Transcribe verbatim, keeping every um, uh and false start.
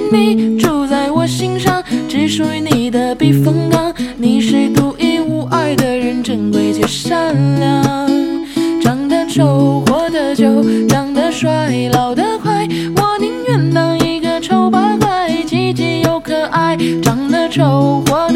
你住在我心上，只属于你的避风港。你是独一无二的人，珍贵却善良。长得丑，活得久，长得帅，老得快，我宁愿当一个丑八怪，积极又可爱。长得丑，活